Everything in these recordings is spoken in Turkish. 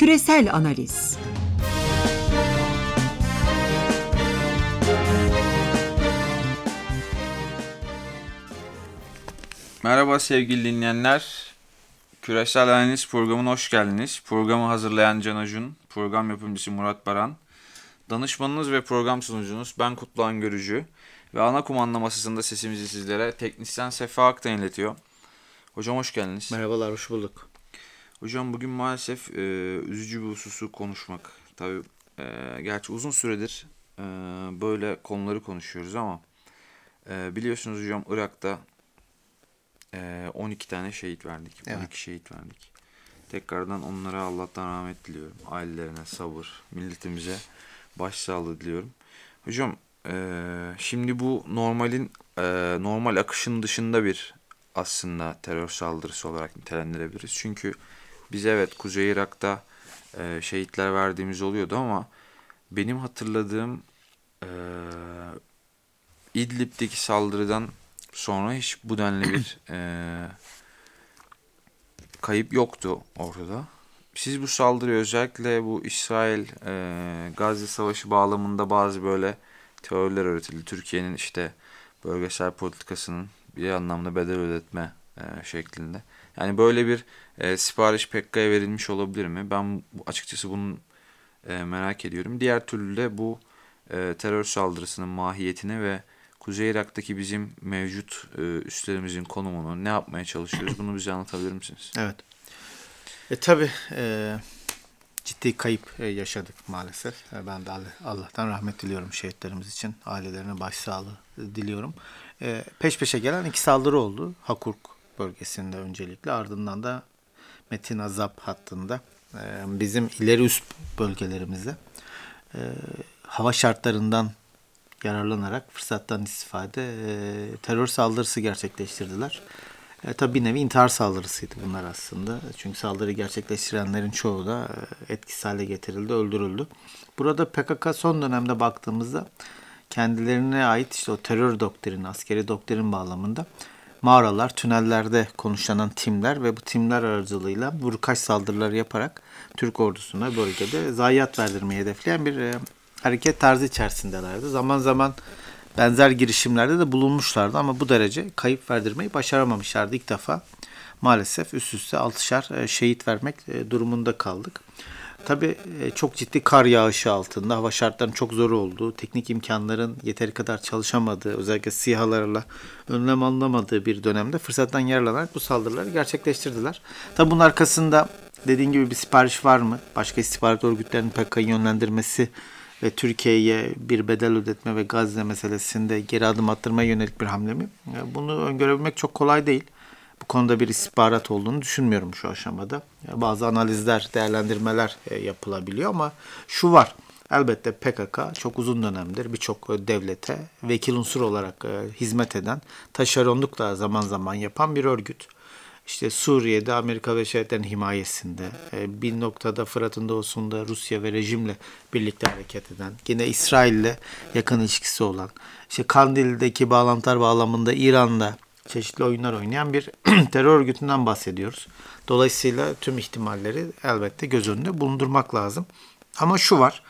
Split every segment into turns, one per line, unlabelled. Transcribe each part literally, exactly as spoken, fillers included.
Küresel Analiz.
Merhaba sevgili dinleyenler. Küresel Analiz programına hoş geldiniz. Programı hazırlayan Can Acun, program yapımcısı Murat Baran, danışmanınız ve program sunucunuz ben Kutluhan Görücü ve ana kumanda masasında sesimizi sizlere teknisyen Sefa Aktan iletiyor. Hocam hoş geldiniz.
Merhabalar, hoş bulduk.
Hocam bugün maalesef e, üzücü bir hususu konuşmak. Tabii e, gerçi uzun süredir e, böyle konuları konuşuyoruz ama e, biliyorsunuz hocam Irak'ta e, on iki tane şehit verdik. Evet. on iki şehit verdik. Tekrardan onlara Allah'tan rahmet diliyorum. Ailelerine sabır, milletimize başsağlığı diliyorum. Hocam e, şimdi bu normalin e, normal akışın dışında bir aslında terör saldırısı olarak nitelendirebiliriz. Çünkü biz evet Kuzey Irak'ta e, şehitler verdiğimiz oluyordu ama benim hatırladığım e, İdlib'deki saldırıdan sonra hiç bu denli bir e, kayıp yoktu ortada. Siz bu saldırıyı özellikle bu İsrail-Gazze Savaşı bağlamında bazı böyle teoriler öğretildi. Türkiye'nin işte bölgesel politikasının bir anlamda bedel ödetme e, şeklinde. Yani böyle bir e, sipariş P K K'ya verilmiş olabilir mi? Ben açıkçası bunu e, merak ediyorum. Diğer türlü de bu e, terör saldırısının mahiyetini ve Kuzey Irak'taki bizim mevcut e, üslerimizin konumunu ne yapmaya çalışıyoruz? Bunu bize anlatabilir misiniz?
Evet. E tabii e, ciddi kayıp e, yaşadık maalesef. E, ben de Allah'tan rahmet diliyorum şehitlerimiz için. Ailelerine başsağlığı diliyorum. E, peş peşe gelen iki saldırı oldu. Hakurk bölgesinde öncelikle, ardından da Metin Azap hattında e, bizim ileri üst bölgelerimizde e, hava şartlarından yararlanarak fırsattan istifade e, terör saldırısı gerçekleştirdiler. E, tabii bir nevi intihar saldırısıydı bunlar aslında. Çünkü saldırı gerçekleştirenlerin çoğu da e, etkisiz hale getirildi, öldürüldü. Burada P K K son dönemde baktığımızda kendilerine ait işte o terör doktrini, askeri doktrin bağlamında mağaralar, tünellerde konuşlanan timler ve bu timler aracılığıyla vurkaç saldırıları yaparak Türk ordusuna bölgede zayiat verdirmeyi hedefleyen bir e, hareket tarzı içerisindelerdi. Zaman zaman benzer girişimlerde de bulunmuşlardı ama bu derece kayıp verdirmeyi başaramamışlardı. İlk defa maalesef üst üste altışar şehit vermek durumunda kaldık. Tabii çok ciddi kar yağışı altında, hava şartlarının çok zor olduğu, teknik imkanların yeteri kadar çalışamadığı, özellikle SİHA'larla önlem alınamadığı bir dönemde fırsattan yararlanarak bu saldırıları gerçekleştirdiler. Tabii bunun arkasında dediğin gibi bir sipariş var mı? Başka istihbarat örgütlerinin P K K'yı yönlendirmesi ve Türkiye'ye bir bedel ödetme ve Gazze meselesinde geri adım attırmaya yönelik bir hamle mi? Bunu öngörebilmek çok kolay değil. Bu konuda bir istihbarat olduğunu düşünmüyorum şu aşamada. Bazı analizler, değerlendirmeler yapılabiliyor ama şu var. Elbette P K K çok uzun dönemdir birçok devlete vekil unsur olarak hizmet eden, taşeronluk da zaman zaman yapan bir örgüt. İşte Suriye'de Amerika ve Devletlerinin himayesinde, bir noktada Fırat'ın doğusunda Rusya ve rejimle birlikte hareket eden, yine İsrail'le yakın ilişkisi olan, işte Kandil'deki bağlantılar bağlamında İran'la çeşitli oyunlar oynayan bir terör örgütünden bahsediyoruz. Dolayısıyla tüm ihtimalleri elbette göz önünde bulundurmak lazım. Ama şu var,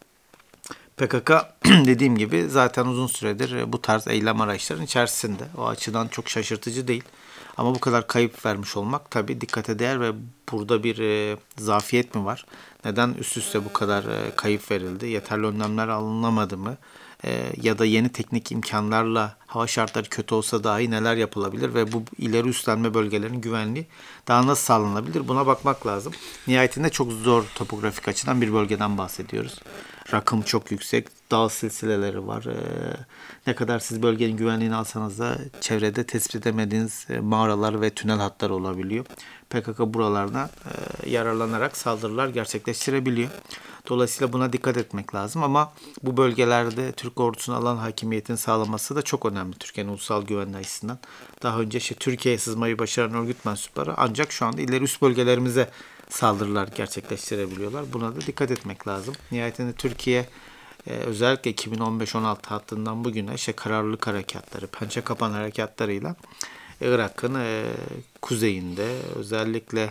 P K K dediğim gibi zaten uzun süredir bu tarz eylem araçlarının içerisinde. O açıdan çok şaşırtıcı değil. Ama bu kadar kayıp vermiş olmak tabii dikkate değer ve burada bir e, zafiyet mi var? Neden üst üste bu kadar e, kayıp verildi? Yeterli önlemler alınamadı mı? E, ya da yeni teknik imkanlarla hava şartları kötü olsa dahi neler yapılabilir? Ve bu ileri üstlenme bölgelerinin güvenliği daha nasıl sağlanabilir? Buna bakmak lazım. Nihayetinde çok zor topografik açıdan bir bölgeden bahsediyoruz. Rakım çok yüksek, dağ silsileleri var. Ee, ne kadar siz bölgenin güvenliğini alsanız da çevrede tespit edemediğiniz mağaralar ve tünel hatları olabiliyor. P K K buralardan e, yararlanarak saldırılar gerçekleştirebiliyor. Dolayısıyla buna dikkat etmek lazım ama bu bölgelerde Türk ordusunun alan hakimiyetini sağlaması da çok önemli Türkiye'nin ulusal güvenliği açısından. Daha önce işte Türkiye'ye sızmayı başaran örgüt mensupları ancak şu anda ileri üst bölgelerimize saldırılar gerçekleştirebiliyorlar. Buna da dikkat etmek lazım. Nihayetinde Türkiye e, özellikle iki bin on beş on altı hattından bugüne işte kararlılık harekatları, pençe kapan harekatlarıyla Irak'ın e, kuzeyinde özellikle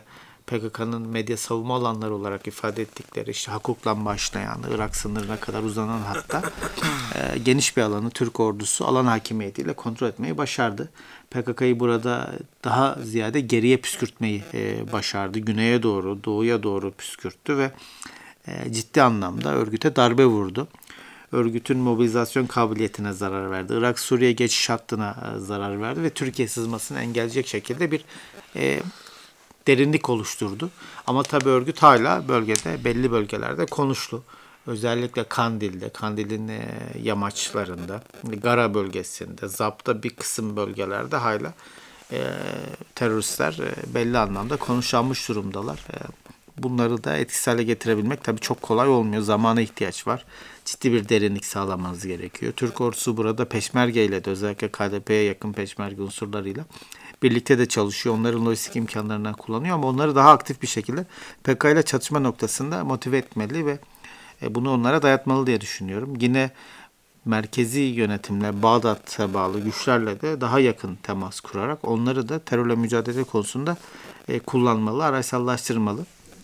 P K K'nın medya savunma alanları olarak ifade ettikleri işte Hakuk'la başlayan Irak sınırına kadar uzanan hatta e, geniş bir alanı Türk ordusu alan hakimiyetiyle kontrol etmeyi başardı. P K K'yı burada daha ziyade geriye püskürtmeyi e, başardı. Güneye doğru, doğuya doğru püskürttü ve e, ciddi anlamda örgüte darbe vurdu. Örgütün mobilizasyon kabiliyetine zarar verdi. Irak-Suriye geçiş hattına zarar verdi ve Türkiye sızmasını engelleyecek şekilde bir e, derinlik oluşturdu. Ama tabii örgüt hala bölgede, belli bölgelerde konuşlu. Özellikle Kandil'de, Kandil'in e, yamaçlarında, Gara bölgesinde, Zap'ta bir kısım bölgelerde hala e, teröristler e, belli anlamda konuşlanmış durumdalar. E, bunları da etkisiz hale getirebilmek tabii çok kolay olmuyor. Zamana ihtiyaç var. Ciddi bir derinlik sağlamanız gerekiyor. Türk ordusu burada Peşmerge ile de özellikle K D P'ye yakın Peşmerge unsurlarıyla birlikte de çalışıyor. Onların lojistik imkanlarından kullanıyor ama onları daha aktif bir şekilde P K K ile çatışma noktasında motive etmeli ve bunu onlara dayatmalı diye düşünüyorum. Yine merkezi yönetimle, Bağdat'a bağlı güçlerle de daha yakın temas kurarak onları da terörle mücadele konusunda kullanmalı, araysallaştırmalı.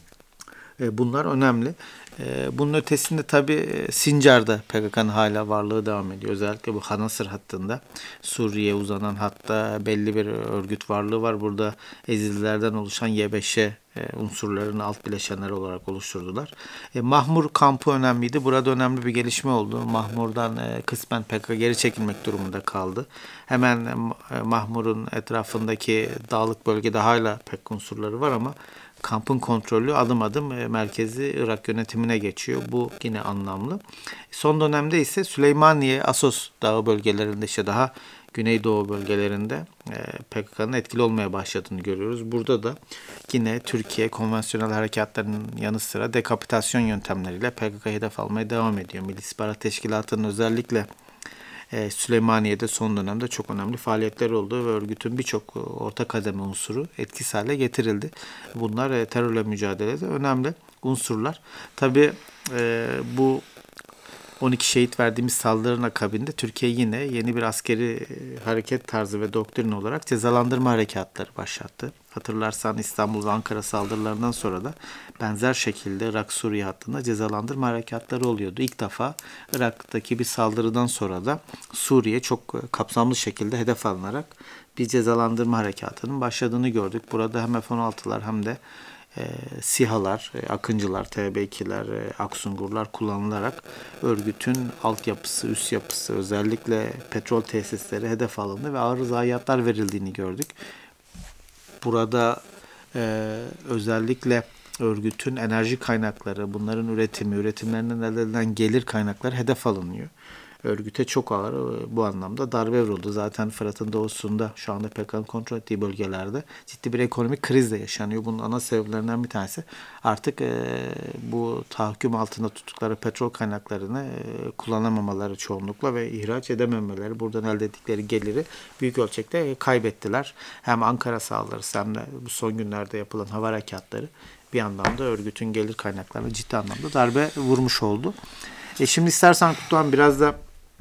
Bunlar önemli. Bunun ötesinde tabii Sincar'da P K K'nın hala varlığı devam ediyor. Özellikle bu Hanasır hattında Suriye'ye uzanan hatta belli bir örgüt varlığı var. Burada Ezildilerden oluşan Y beş'e unsurlarını alt bileşenler olarak oluşturdular. E, Mahmur kampı önemliydi. Burada önemli bir gelişme oldu. Mahmur'dan e, kısmen P K K geri çekilmek durumunda kaldı. Hemen e, Mahmur'un etrafındaki dağlık bölgede hala P K K unsurları var ama kampın kontrolü adım adım e, merkezi Irak yönetimine geçiyor. Bu yine anlamlı. Son dönemde ise Süleymaniye, Assos dağı bölgelerinde işte daha Güneydoğu bölgelerinde P K K'nın etkili olmaya başladığını görüyoruz. Burada da yine Türkiye konvansiyonel harekatlarının yanı sıra dekapitasyon yöntemleriyle P K K hedef almaya devam ediyor. Milli İstihbarat Teşkilatı'nın özellikle Süleymaniye'de son dönemde çok önemli faaliyetler oldu ve örgütün birçok orta kademe unsuru etkisiz hale getirildi. Bunlar terörle mücadelede önemli unsurlar. Tabii bu on iki şehit verdiğimiz saldırının akabinde Türkiye yine yeni bir askeri hareket tarzı ve doktrin olarak cezalandırma harekatları başlattı. Hatırlarsan İstanbul ve Ankara saldırılarından sonra da benzer şekilde Irak-Suriye hattında cezalandırma harekatları oluyordu. İlk defa Irak'taki bir saldırıdan sonra da Suriye çok kapsamlı şekilde hedef alınarak bir cezalandırma harekatının başladığını gördük. Burada hem F on altılar hem de E, SİHA'lar, e, Akıncılar, T B ikiler, e, Aksungurlar kullanılarak örgütün altyapısı, üst yapısı, özellikle petrol tesisleri hedef alındı ve ağır zayiatlar verildiğini gördük. Burada e, özellikle örgütün enerji kaynakları, bunların üretimi, üretimlerinden elde edilen gelir kaynakları hedef alınıyor. Örgüte çok ağır bu anlamda darbe vuruldu. Zaten Fırat'ın doğusunda şu anda P K K'nın kontrol ettiği bölgelerde ciddi bir ekonomik kriz de yaşanıyor. Bunun ana sebeplerinden bir tanesi artık e, bu tahakküm altında tuttukları petrol kaynaklarını e, kullanamamaları çoğunlukla ve ihraç edememeleri. Buradan elde ettikleri geliri büyük ölçekte kaybettiler. Hem Ankara saldırısı hem de bu son günlerde yapılan hava harekatları bir anlamda örgütün gelir kaynaklarına ciddi anlamda darbe vurmuş oldu. E şimdi istersen Kutluhan biraz da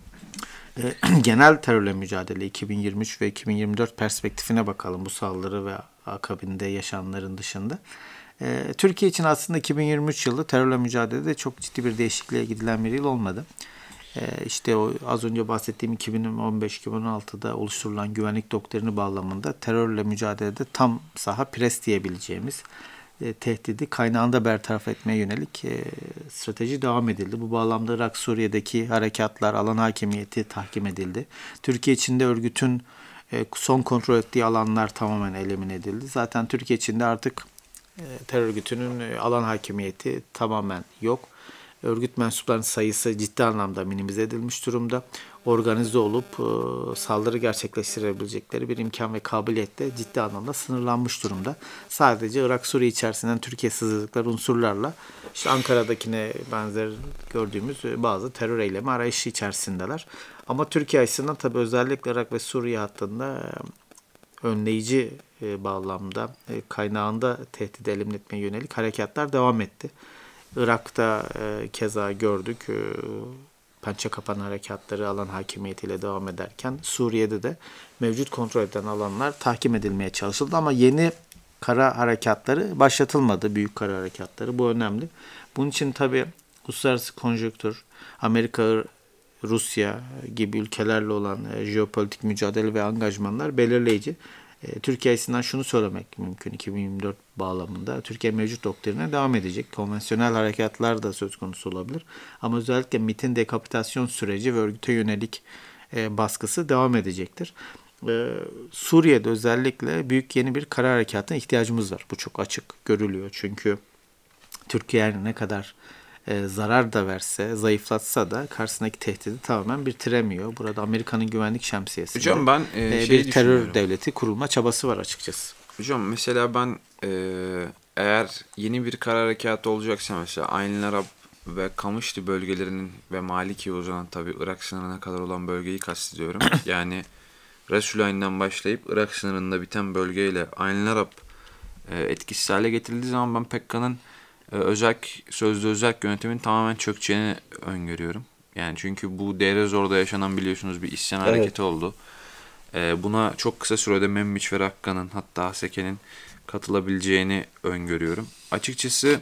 genel terörle mücadele iki bin yirmi üç ve iki bin yirmi dört perspektifine bakalım bu saldırı ve akabinde yaşananların dışında. E, Türkiye için aslında iki bin yirmi üç yılı terörle mücadelede çok ciddi bir değişikliğe gidilen bir yıl olmadı. E, işte o az önce bahsettiğim iki bin on beş iki bin on altıda oluşturulan güvenlik doktrini bağlamında terörle mücadelede tam saha pres diyebileceğimiz E, tehdidi kaynağında bertaraf etmeye yönelik e, strateji devam edildi. Bu bağlamda Irak Suriye'deki harekatlar, alan hakimiyeti tahkim edildi. Türkiye içinde örgütün e, son kontrol ettiği alanlar tamamen elimin edildi. Zaten Türkiye içinde artık e, terör örgütünün e, alan hakimiyeti tamamen yok. Örgüt mensuplarının sayısı ciddi anlamda minimize edilmiş durumda. Organize olup e, saldırı gerçekleştirebilecekleri bir imkan ve kabiliyette ciddi anlamda sınırlanmış durumda. Sadece Irak-Suriye içerisinden Türkiye sızdıkları unsurlarla işte Ankara'dakine benzer gördüğümüz bazı terör eylemi arayışı içerisindeler. Ama Türkiye açısından tabii özellikle Irak ve Suriye hattında e, önleyici e, bağlamda e, kaynağında tehdit elimine etmeye yönelik harekatlar devam etti. Irak'ta e, keza gördük e, pençe kapan harekatları alan hakimiyetiyle devam ederken Suriye'de de mevcut kontrol edilen alanlar tahkim edilmeye çalışıldı ama yeni kara harekatları başlatılmadı. Büyük kara harekatları. Bu önemli. Bunun için tabii uluslararası konjonktür, Amerika, Rusya gibi ülkelerle olan e, jeopolitik mücadele ve angajmanlar belirleyici. E, Türkiye açısından şunu söylemek mümkün iki bin yirmi dört bağlamında. Türkiye mevcut doktrine devam edecek. Konvansiyonel harekatlar da söz konusu olabilir. Ama özellikle MİT'in dekapitasyon süreci ve örgüte yönelik e, baskısı devam edecektir. E, Suriye'de özellikle büyük yeni bir kara harekatına ihtiyacımız var. Bu çok açık görülüyor. Çünkü Türkiye ne kadar e, zarar da verse, zayıflatsa da karşısındaki tehdidi tamamen bitiremiyor. Burada Amerika'nın güvenlik şemsiyesinde
Hocam ben e,
e,
şey
bir terör devleti kurulma çabası var açıkçası.
Hocam mesela ben e, eğer yeni bir kara harekatı olacaksa mesela Ayn Arab ve Kamışlı bölgelerinin ve Maliki'ye uzanan tabii Irak sınırına kadar olan bölgeyi kastediyorum. Yani Resulayn'dan başlayıp Irak sınırında biten bölgeyle Ayn Arab e, etkisiz hale getirildiği zaman ben P K K'nın e, özel sözde özel yönetimin tamamen çökeceğini öngörüyorum. Yani çünkü bu Deir Zor'da yaşanan biliyorsunuz bir isyan evet. hareketi oldu. E, buna çok kısa sürede Memmiç ve Rakka'nın hatta Haseke'nin katılabileceğini öngörüyorum. Açıkçası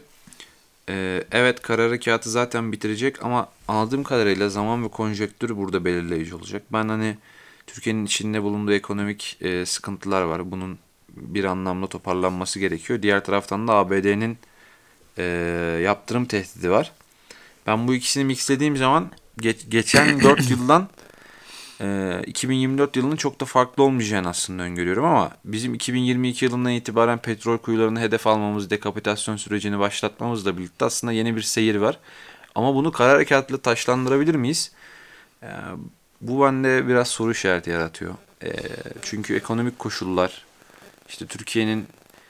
e, evet kara harekatı zaten bitirecek ama anladığım kadarıyla zaman ve konjonktür burada belirleyici olacak. Ben hani Türkiye'nin içinde bulunduğu ekonomik e, sıkıntılar var. Bunun bir anlamda toparlanması gerekiyor. Diğer taraftan da A B D'nin e, yaptırım tehdidi var. Ben bu ikisini mixlediğim zaman geç, geçen dört yıldan e, iki bin yirmi dört yılının çok da farklı olmayacağını aslında öngörüyorum ama bizim iki bin yirmi iki yılından itibaren petrol kuyularını hedef almamız, dekapitasyon sürecini başlatmamızla birlikte aslında yeni bir seyir var. Ama bunu kara harekatla taşlandırabilir miyiz? E, bu bende biraz soru işareti yaratıyor. E, çünkü ekonomik koşullar, işte Türkiye'nin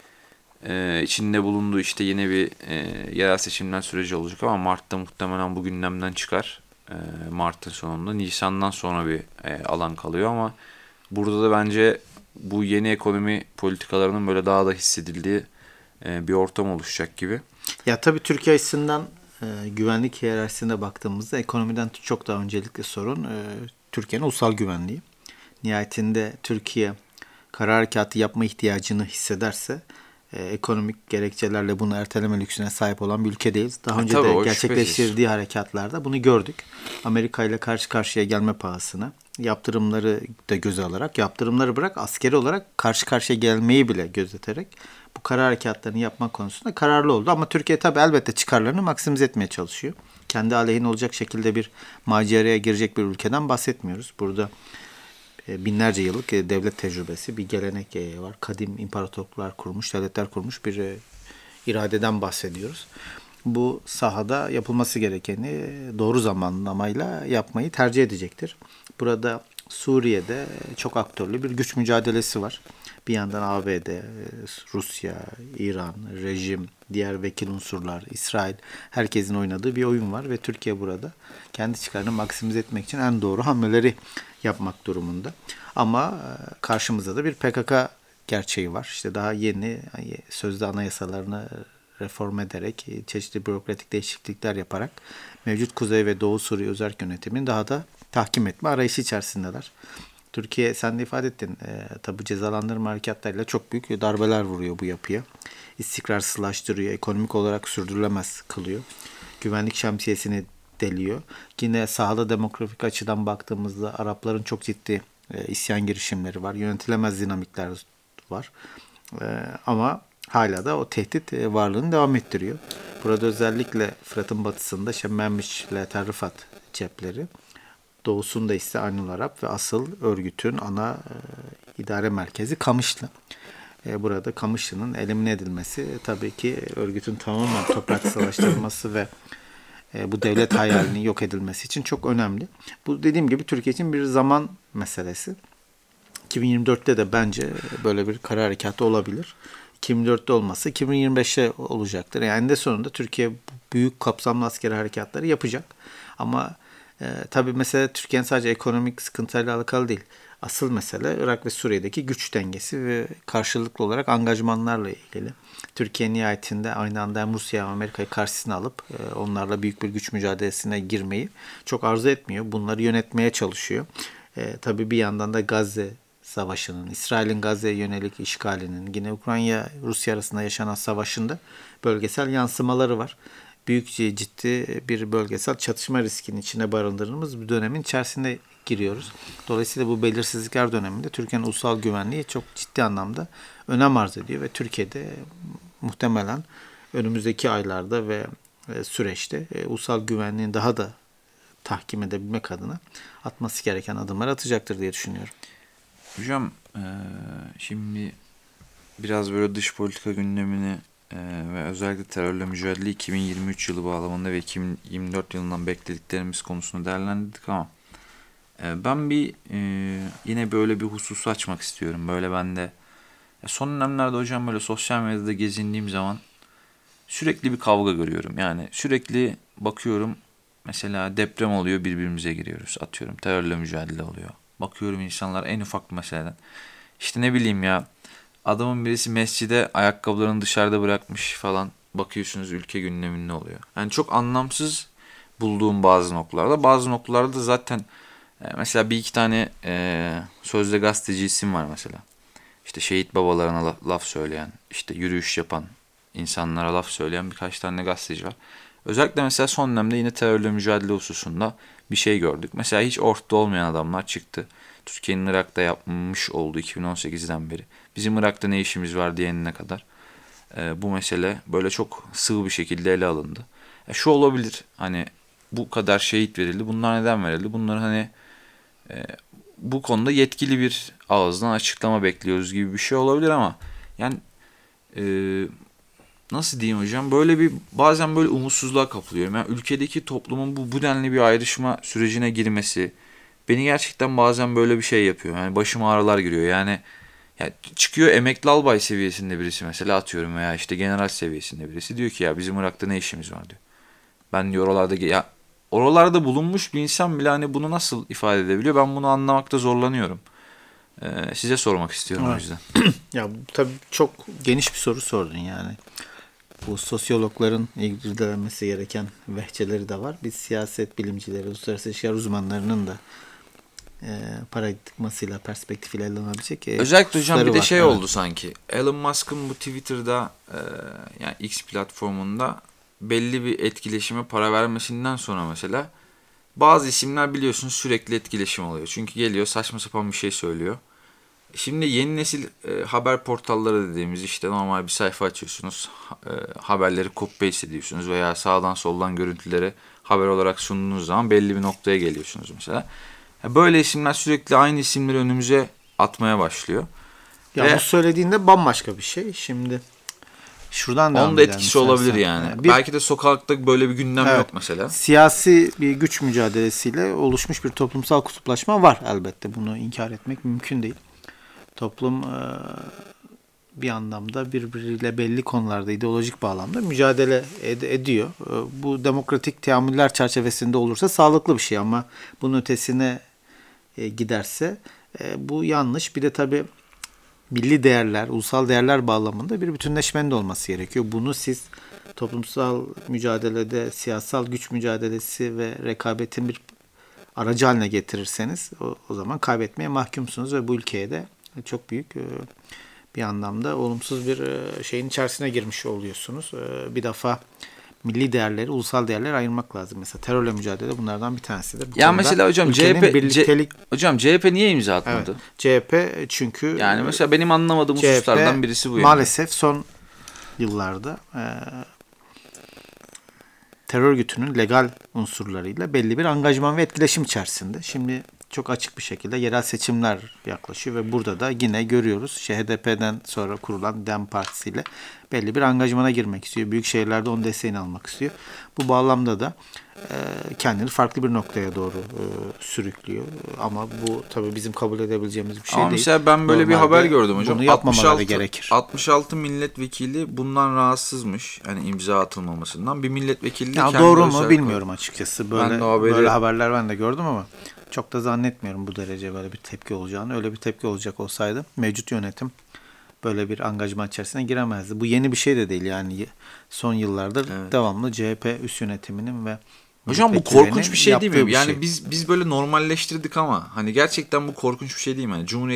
e, içinde bulunduğu işte yeni bir e, yerel seçimler süreci olacak ama Mart'ta muhtemelen bu gündemden çıkar. E, Mart'ın sonunda. Nisan'dan sonra bir e, alan kalıyor ama burada da bence bu yeni ekonomi politikalarının böyle daha da hissedildiği e, bir ortam oluşacak gibi.
Ya tabii Türkiye açısından e, güvenlik hiyerarşisine baktığımızda ekonomiden çok daha öncelikli sorun e, Türkiye'nin ulusal güvenliği. Nihayetinde Türkiye kara harekatı yapma ihtiyacını hissederse e, ekonomik gerekçelerle bunu erteleme lüksüne sahip olan bir ülke değiliz. Daha önce
Tabii,
de gerçekleştirdiği harekatlarda bunu gördük. Amerika ile karşı karşıya gelme pahasına yaptırımları da göze alarak, yaptırımları bırak askeri olarak karşı karşıya gelmeyi bile gözeterek bu kara harekatlarını yapma konusunda kararlı oldu. Ama Türkiye tabii elbette çıkarlarını maksimize etmeye çalışıyor. Kendi aleyhine olacak şekilde bir maceraya girecek bir ülkeden bahsetmiyoruz. Burada binlerce yıllık devlet tecrübesi, bir gelenek var. Kadim imparatorluklar kurmuş, devletler kurmuş bir iradeden bahsediyoruz. Bu sahada yapılması gerekeni doğru zamanlamayla yapmayı tercih edecektir. Burada Suriye'de çok aktörlü bir güç mücadelesi var. Bir yandan A B D, Rusya, İran, rejim, diğer vekil unsurlar, İsrail, herkesin oynadığı bir oyun var ve Türkiye burada kendi çıkarını maksimize etmek için en doğru hamleleri yapmak durumunda. Ama karşımızda da bir P K K gerçeği var. İşte daha yeni sözde anayasalarını reform ederek, çeşitli bürokratik değişiklikler yaparak mevcut Kuzey ve Doğu Suriye özerk yönetimini daha da tahkim etme arayışı içerisindeler. Türkiye, sen de ifade ettin, e, tabi cezalandırma harekatlarıyla çok büyük darbeler vuruyor bu yapıya. İstikrarsızlaştırıyor, ekonomik olarak sürdürülemez kılıyor. Güvenlik şemsiyesini deliyor. Yine sahada demografik açıdan baktığımızda Arapların çok ciddi e, isyan girişimleri var. Yönetilemez dinamikler var. E, ama hala da o tehdit e, varlığını devam ettiriyor. Burada özellikle Fırat'ın batısında Şemmenmiş ile Tel Rifat cepleri, doğusunda ise Aynul Arap ve asıl örgütün ana e, idare merkezi Kamışlı. E, burada Kamışlı'nın elimine edilmesi e, tabii ki örgütün tamamen topraksallaştırılması ve e, bu devlet hayalinin yok edilmesi için çok önemli. Bu dediğim gibi Türkiye için bir zaman meselesi. iki bin yirmi dörtte de bence böyle bir kara harekatı olabilir. iki bin yirmi dörtte olmazsa iki bin yirmi beşte olacaktır. Yani de sonunda Türkiye büyük kapsamlı askeri harekatları yapacak. Ama e, tabii mesela Türkiye'nin sadece ekonomik sıkıntılarla alakalı değil. Asıl mesele Irak ve Suriye'deki güç dengesi ve karşılıklı olarak angajmanlarla ilgili. Türkiye nihayetinde aynı anda hem Rusya hem Amerika'yı karşısına alıp e, onlarla büyük bir güç mücadelesine girmeyi çok arzu etmiyor. Bunları yönetmeye çalışıyor. E, tabii bir yandan da Gazze Savaşı'nın, İsrail'in Gazze'ye yönelik işgalinin, yine Ukrayna-Rusya arasında yaşanan savaşında bölgesel yansımaları var. Büyük ciddi bir bölgesel çatışma riskinin içine barındırdığımız bir dönemin içerisinde giriyoruz. Dolayısıyla bu belirsizlikler döneminde Türkiye'nin ulusal güvenliği çok ciddi anlamda önem arz ediyor ve Türkiye'de muhtemelen önümüzdeki aylarda ve süreçte ulusal güvenliğin daha da tahkim edebilmek adına atması gereken adımlar atacaktır diye düşünüyorum.
Hocam e, şimdi biraz böyle dış politika gündemini e, ve özellikle terörle mücadele iki bin yirmi üç yılı bağlamında ve iki bin yirmi dört yılından beklediklerimiz konusunu değerlendirdik ama e, ben bir e, yine böyle bir hususu açmak istiyorum. Böyle ben de son dönemlerde hocam böyle sosyal medyada gezindiğim zaman sürekli bir kavga görüyorum. Yani sürekli bakıyorum. Mesela deprem oluyor, birbirimize giriyoruz. Atıyorum terörle mücadele oluyor. Bakıyorum insanlar en ufak bir meseleden. İşte ne bileyim ya, adamın birisi mescide ayakkabılarını dışarıda bırakmış falan. Bakıyorsunuz ülke gündeminde oluyor. Yani çok anlamsız bulduğum bazı noktalarda. Bazı noktalarda da zaten e, mesela bir iki tane e, sözde gazeteci isim var mesela. İşte şehit babalarına laf, laf söyleyen, işte yürüyüş yapan, insanlara laf söyleyen birkaç tane gazeteci var. Özellikle mesela son dönemde yine terörle mücadele hususunda bir şey gördük. Mesela hiç ortada olmayan adamlar çıktı. Türkiye'nin Irak'ta yapmış olduğu iki bin on sekizden beri. Bizim Irak'ta ne işimiz var diyenine kadar. E, bu mesele böyle çok sığ bir şekilde ele alındı. E, şu olabilir, hani bu kadar şehit verildi. Bunlar neden verildi? Bunları hani e, bu konuda yetkili bir ağızdan açıklama bekliyoruz gibi bir şey olabilir ama yani e, nasıl diyeyim hocam, böyle bir bazen böyle umutsuzluğa kapılıyorum. Yani ülkedeki toplumun bu bu denli bir ayrışma sürecine girmesi beni gerçekten bazen böyle bir şey yapıyor. Yani başıma ağrılar giriyor. Yani, yani çıkıyor emekli albay seviyesinde birisi mesela, atıyorum, veya işte general seviyesinde birisi diyor ki ya bizim Irak'ta ne işimiz var diyor. Ben diyor oralarda ya oralarda bulunmuş bir insan bile hani bunu nasıl ifade edebiliyor? Ben bunu anlamakta zorlanıyorum. Ee, size sormak istiyorum evet. O yüzden.
Ya tabii çok geniş bir soru sordun yani. Bu sosyologların ilgilenmesi gereken vehçeleri de var. Biz siyaset bilimcileri, uluslararası ilişkiler uzmanlarının da e, paradigmasıyla, perspektifiyle ele alınabilecek e,
özellikle hocam bir de
var.
şey
evet.
oldu sanki. Elon Musk'ın bu Twitter'da e, yani X platformunda belli bir etkileşime para vermesinden sonra mesela bazı isimler biliyorsunuz sürekli etkileşim alıyor. Çünkü geliyor saçma sapan bir şey söylüyor. Şimdi yeni nesil e, haber portalları dediğimiz işte normal bir sayfa açıyorsunuz. E, haberleri copy paste ediyorsunuz veya sağdan soldan görüntüleri haber olarak sunduğunuz zaman belli bir noktaya geliyorsunuz mesela. E, böyle isimler sürekli aynı isimleri önümüze atmaya başlıyor.
Ya Ve, bu söylediğinde bambaşka bir şey. Şimdi şuradan devam
onun da etkisi olabilir yani. yani. Bir, Belki de sokakta böyle bir gündem evet, yok mesela.
Siyasi bir güç mücadelesiyle oluşmuş bir toplumsal kutuplaşma var elbette. Bunu inkar etmek mümkün değil. Toplum bir anlamda birbiriyle belli konularda ideolojik bağlamda mücadele ed- ediyor. Bu demokratik teamüller çerçevesinde olursa sağlıklı bir şey ama bunun ötesine giderse bu yanlış. Bir de tabii milli değerler, ulusal değerler bağlamında bir bütünleşmenin de olması gerekiyor. Bunu siz toplumsal mücadelede siyasal güç mücadelesi ve rekabetin bir aracı haline getirirseniz o, o zaman kaybetmeye mahkumsunuz ve bu ülkeye de çok büyük bir anlamda olumsuz bir şeyin içerisine girmiş oluyorsunuz. Bir defa milli değerleri, ulusal değerleri ayırmak lazım. Mesela terörle mücadele bunlardan bir tanesidir. Bu
ya mesela hocam C H P birliktelik... C- hocam C H P niye imza atmadı?
Evet, C H P çünkü
yani mesela benim anlamadığım
C H P
hususlardan birisi bu.
Maalesef yani. Son yıllarda e, terör örgütünün legal unsurlarıyla belli bir angajman ve etkileşim içerisinde. Şimdi çok açık bir şekilde yerel seçimler yaklaşıyor ve burada da yine görüyoruz işte H D P'den sonra kurulan DEM Partisi ile belli bir angajmana girmek istiyor. Büyük şehirlerde onun desteğini almak istiyor. Bu bağlamda da e, kendini farklı bir noktaya doğru e, sürüklüyor. Ama bu tabii bizim kabul edebileceğimiz bir şey
Ama
değil.
Mesela ben böyle Normalde bir haber gördüm hocam.
Bunu yapmamaları altmış altı, gerekir.
altmış altı milletvekili bundan rahatsızmış. Yani imza atılmamasından. Bir milletvekili de
ya
kendi
doğru mu bilmiyorum açıkçası. Böyle,
haberi...
böyle haberler ben de gördüm ama çok da zannetmiyorum bu derece böyle bir tepki olacağını. Öyle bir tepki olacak olsaydı mevcut yönetim böyle bir angajman içerisine giremezdi. Bu yeni bir şey de değil yani son yıllardır evet. devamlı C H P üst yönetiminin ve
hocam bu korkunç bir şey değil mi?
Bir
yani
şey.
biz biz böyle normalleştirdik ama hani gerçekten bu korkunç bir şey değil mi? Yani Cumhuriyeti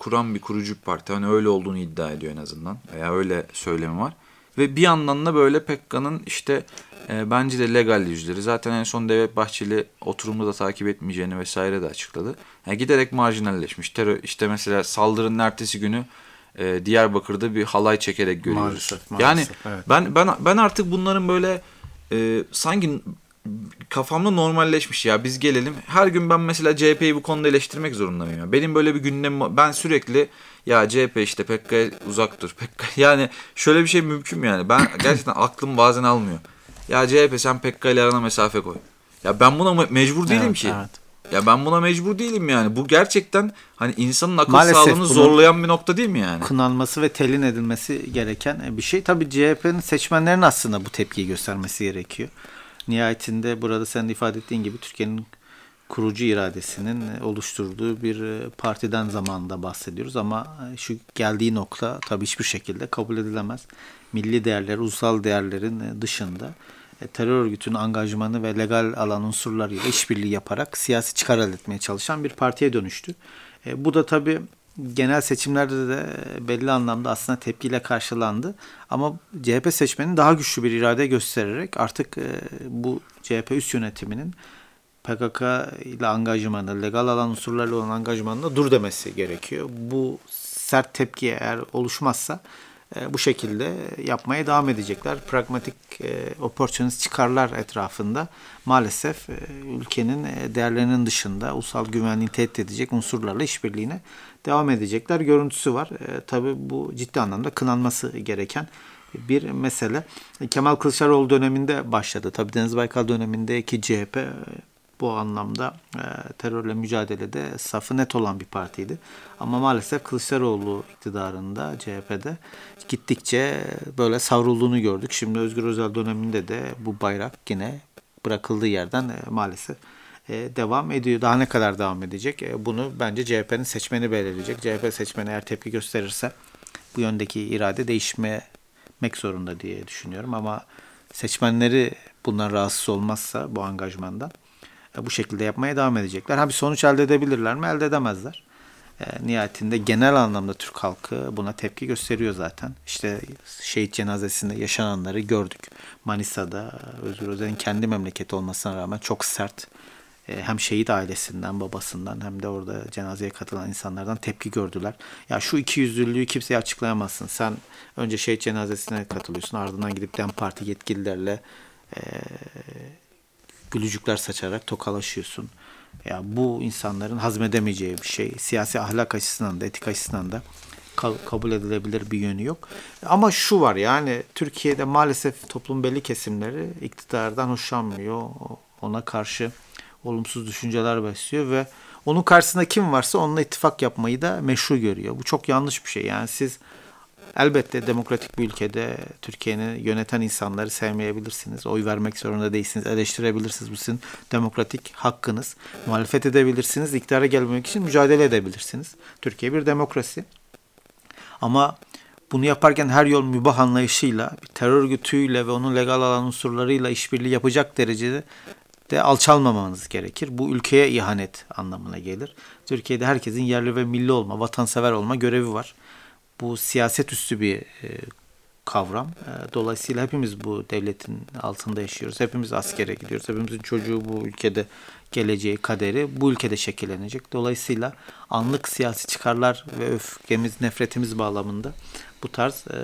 kuran bir kurucu bir parti. Hani öyle olduğunu iddia ediyor en azından. Veya öyle söylemi var. Ve bir yandan da böyle P K K'nın işte e, bence de legal yüzleri. Zaten en son Devlet Bahçeli oturumda da takip etmeyeceğini vesaire de açıkladı. Yani giderek marjinalleşmiş. Terör, işte mesela saldırının ertesi günü e, Diyarbakır'da bir halay çekerek görüyoruz.
Maalesef, maalesef,
yani
evet.
ben ben ben artık bunların böyle e, sanki kafamda normalleşmiş ya, biz gelelim. Her gün ben mesela C H P'yi bu konuda eleştirmek zorunda mıyım? Ya? Benim böyle bir gündemim, ben sürekli ya C H P işte P K K'ya uzak dur. P K K, yani şöyle bir şey mümkün mü yani? Ben gerçekten aklım bazen almıyor. Ya C H P sen P K K ile arana mesafe koy. Ya ben buna mecbur değilim
evet,
ki.
Evet.
Ya ben buna mecbur değilim yani. Bu gerçekten hani insanın akıl
Maalesef
sağlığını zorlayan bir nokta değil mi yani?
Kınanması ve telin edilmesi gereken bir şey. Tabii C H P'nin seçmenlerin aslında bu tepkiyi göstermesi gerekiyor. Nihayetinde burada sen de ifade ettiğin gibi Türkiye'nin kurucu iradesinin oluşturduğu bir partiden zamanında bahsediyoruz. Ama şu geldiği nokta tabii hiçbir şekilde kabul edilemez. Milli değerler, ulusal değerlerin dışında terör örgütünün angajmanı ve legal alan unsurlarıyla işbirliği yaparak siyasi çıkar elde etmeye çalışan bir partiye dönüştü. E, bu da tabii genel seçimlerde de belli anlamda aslında tepkiyle karşılandı. Ama C H P seçmenin daha güçlü bir irade göstererek artık e, bu C H P üst yönetiminin P K K ile angajmanı, legal alan unsurlarla olan angajmanına dur demesi gerekiyor. Bu sert tepki eğer oluşmazsa bu şekilde yapmaya devam edecekler. Pragmatik, opportunist çıkarlar etrafında maalesef ülkenin değerlerinin dışında ulusal güvenliği tehdit edecek unsurlarla işbirliğine devam edecekler görüntüsü var. E, tabii bu ciddi anlamda kınanması gereken bir mesele. Kemal Kılıçdaroğlu döneminde başladı. Tabii Deniz Baykal dönemindeki C H P bu anlamda e, terörle mücadelede safı net olan bir partiydi. Ama maalesef Kılıçdaroğlu iktidarında C H P'de gittikçe böyle savrulduğunu gördük. Şimdi Özgür Özel döneminde de bu bayrak yine bırakıldığı yerden e, maalesef e, devam ediyor. Daha ne kadar devam edecek? E, bunu bence C H P'nin seçmeni belirleyecek. C H P seçmeni eğer tepki gösterirse bu yöndeki irade değişmek zorunda diye düşünüyorum. Ama seçmenleri bundan rahatsız olmazsa bu angajmandan bu şekilde yapmaya devam edecekler. Ha bir sonuç elde edebilirler mi? Elde edemezler. E, nihayetinde genel anlamda Türk halkı buna tepki gösteriyor zaten. İşte şehit cenazesinde yaşananları gördük. Manisa'da Özgür Özel'in kendi memleketi olmasına rağmen çok sert e, hem şehit ailesinden, babasından hem de orada cenazeye katılan insanlardan tepki gördüler. Ya şu ikiyüzlülüğü kimseye açıklayamazsın. Sen önce şehit cenazesine katılıyorsun, ardından gidip DEM Parti yetkililerle e, gülücükler saçarak tokalaşıyorsun. Ya bu insanların hazmedemeyeceği bir şey. Siyasi ahlak açısından da, etik açısından da kabul edilebilir bir yönü yok. Ama şu var yani Türkiye'de maalesef toplum belli kesimleri iktidardan hoşlanmıyor. Ona karşı olumsuz düşünceler besliyor ve onun karşısında kim varsa onunla ittifak yapmayı da meşru görüyor. Bu çok yanlış bir şey. Yani siz elbette demokratik bir ülkede Türkiye'ni yöneten insanları sevmeyebilirsiniz. Oy vermek zorunda değilsiniz. Eleştirebilirsiniz. Bu sizin demokratik hakkınız. Muhalefet edebilirsiniz. İktidara gelmemek için mücadele edebilirsiniz. Türkiye bir demokrasi. Ama bunu yaparken her yol mübah anlayışıyla, bir terör örgütüyle ve onun legal alan unsurlarıyla işbirliği yapacak derecede de alçalmamanız gerekir. Bu ülkeye ihanet anlamına gelir. Türkiye'de herkesin yerli ve milli olma, vatansever olma görevi var. Bu siyaset üstü bir e, kavram. E, dolayısıyla hepimiz bu devletin altında yaşıyoruz. Hepimiz askere gidiyoruz. Hepimizin çocuğu bu ülkede geleceği, kaderi bu ülkede şekillenecek. Dolayısıyla anlık siyasi çıkarlar ve öfkemiz, nefretimiz bağlamında bu tarz e,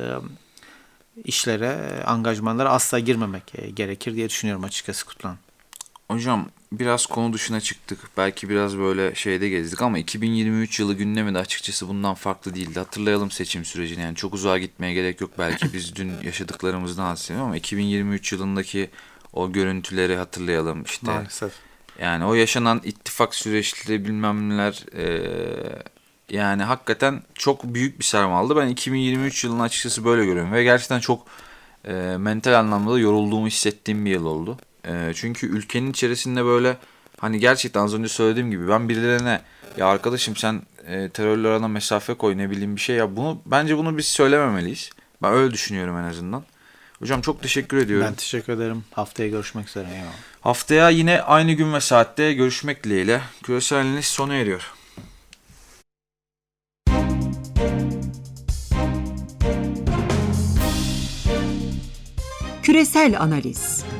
işlere, angajmanlara asla girmemek e, gerekir diye düşünüyorum açıkçası Kutlan.
Hocam biraz konu dışına çıktık. Belki biraz böyle şeyde gezdik ama iki bin yirmi üç yılı gündemi de açıkçası bundan farklı değildi. Hatırlayalım seçim sürecini. Yani çok uzağa gitmeye gerek yok. Belki biz dün yaşadıklarımızdan bahsedelim ama iki bin yirmi üç yılındaki o görüntüleri hatırlayalım işte.
Maalesef.
Yani o yaşanan ittifak süreçleri bilmem neler ee, yani hakikaten çok büyük bir sarmal aldı. Ben iki bin yirmi üç yılını açıkçası böyle görüyorum ve gerçekten çok e, mental anlamda da yorulduğumu hissettiğim bir yıl oldu. Çünkü ülkenin içerisinde böyle hani gerçekten az önce söylediğim gibi ben birilerine ya arkadaşım sen e, terörle arana mesafe koy ne bileyim bir şey ya bunu bence bunu biz söylememeliyiz. Ben öyle düşünüyorum en azından. Hocam çok teşekkür ediyorum.
Ben teşekkür ederim. Haftaya görüşmek üzere. Eyvallah.
Haftaya yine aynı gün ve saatte görüşmek dileğiyle. Küresel Analiz sona eriyor.
Küresel analiz.